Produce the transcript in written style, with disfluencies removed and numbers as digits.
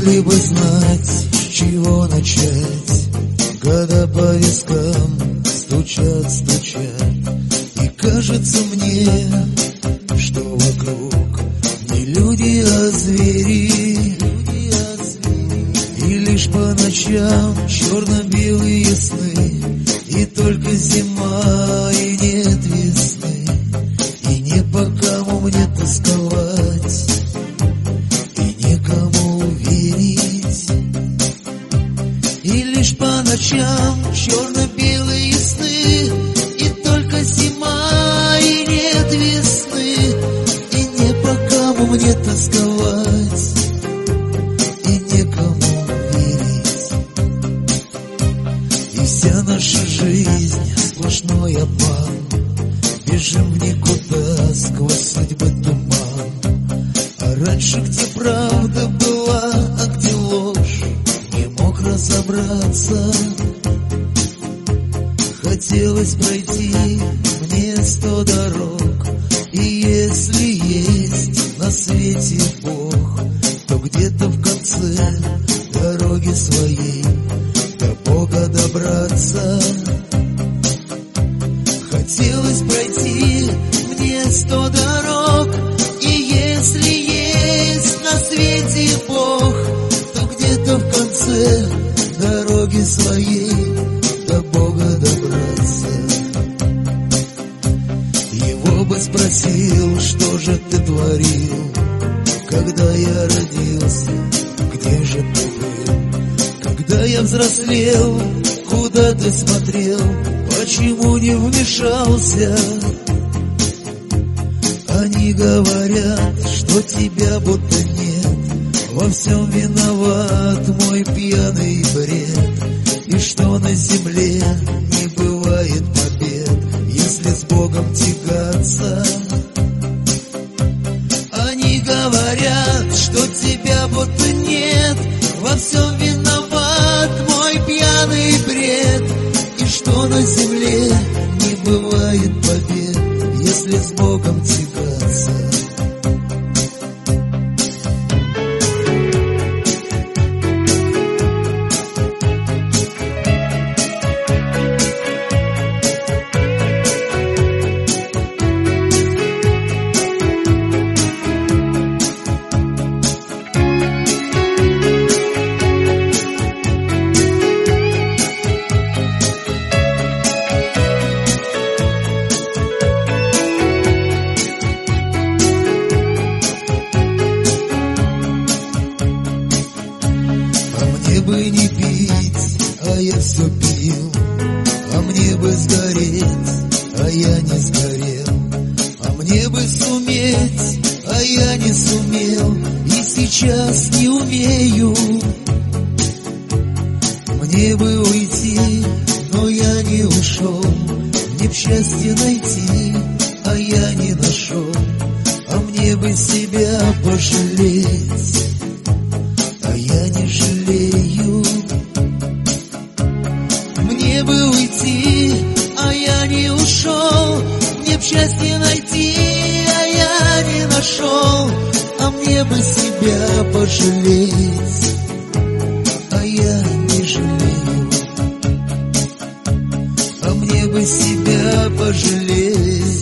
Если бы знать, с чего начать, года по вискам стучат, стучат, и кажется мне, что вокруг не люди, а звери. И лишь по ночам черно-белые сны, и только зима, и нет весны, и не по кому мне тосковать, и некому верить. И лишь по ночам черно-белые сны, и только зима, и нет весны, и не по кому мне тосковать, и некому верить. И вся наша жизнь сплошной обман, бежим в никуда сквозь судьбы туман. А раньше где правда была, а где ложь, не мог разобраться. Хотелось пройти мне 100 дорог, и если есть на свете Бог, то где-то в конце дороги своей до Бога добраться. Хотелось пройти мне 100 дорог, и если есть на свете Бог, то где-то в конце дороги своей до Бога добраться. Его бы спросил, что же ты творил, когда я родился, где же ты был? Когда я взрослел, куда ты смотрел, почему не вмешался? Они говорят, что тебя будто нет, во всем виноват мой пьяный бред, и что на земле не бывает побед, если с Богом тягаться. Они говорят, что тебя будто нет, во всем виноват мой пьяный бред, и что на земле не бывает побед, если с Богом тягаться. Мне бы не пить, а я все пил, а мне бы сгореть, а я не сгорел, а мне бы суметь, а я не сумел, и сейчас не умею. Мне бы уйти, но я не ушел, мне б счастье найти, а я не нашел, а мне бы себя пожалеть, а я не жалею. Мне бы уйти, а я не ушел, мне б счастье найти, а я не нашел, а мне бы себя пожалеть, а я не жалею. А мне бы себя пожалеть.